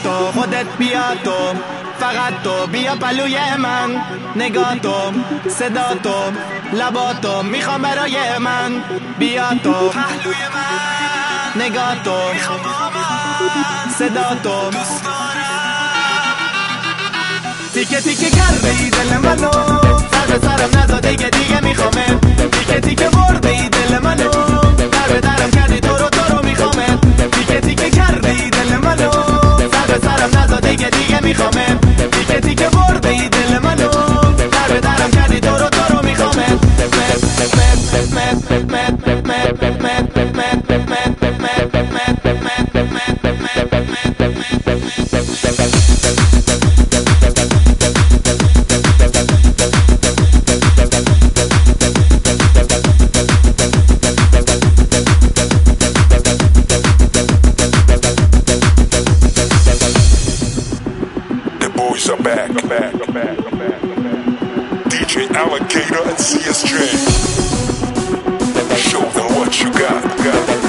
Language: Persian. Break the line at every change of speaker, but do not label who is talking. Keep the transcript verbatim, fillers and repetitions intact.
تو خودت بیا تو فقط تو بیا پلوی من نگاه تو صدا تو لبا تو میخوام برای من بیا تو پهلوی من نگاه تو میخوام با من صدا تو دوست دارم تیکه تیکه کردی دل منو سر به سرم نزا دیگه دیگه میخوامه تیکه تیکه بردی دل منو در به درم کردی تو رو تو رو میخوامه تیکه تیکه کردی دل منو سر به سرم نزا دیگه دیگه میخوامه تیکه تیکه بردی دل منو در به درم کردی تو رو تو رو میخوامه
Boys are back, back, back, back, back. D J Alligator and C S J. Show them what you got, got.